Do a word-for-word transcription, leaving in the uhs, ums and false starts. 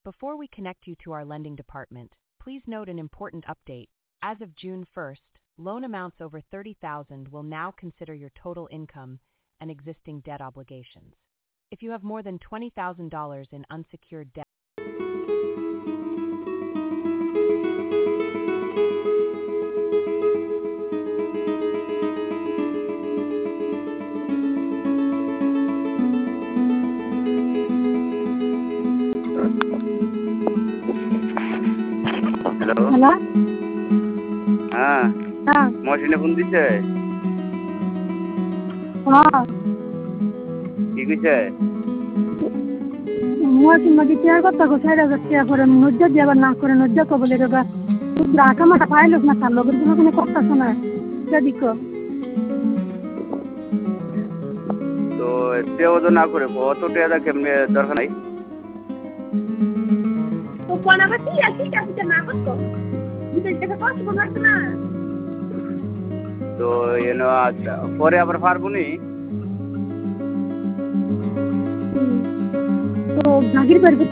Before we connect you to our lending department, please note an important update. As of June first, loan amounts over thirty thousand dollars will now consider your total income and existing debt obligations. If you have more than twenty thousand dollars in unsecured debt, hello hello হ্যাঁ হ্যাঁ মহসিনে phone দিছে হ্যাঁ কি কইছে মহাসিন মাঝে chair কথা কো ষাট হাজার টাকা করে নজ্জা দিয়ে আবার না করে নজ্জা কো বলে রেবা রাখা মাটা পাইলস না তার লগের কোনো কোনো কথা শোনা দিকো তো সেও তো না করে অত টাকা কেমনে দরকার নাই ও কোনাবাতি আছে কাছে না করতো বিদেশ থেকে কষ্ট করতে না তো এনো পরে আবার পারবো নি তো জাগির বাড়ি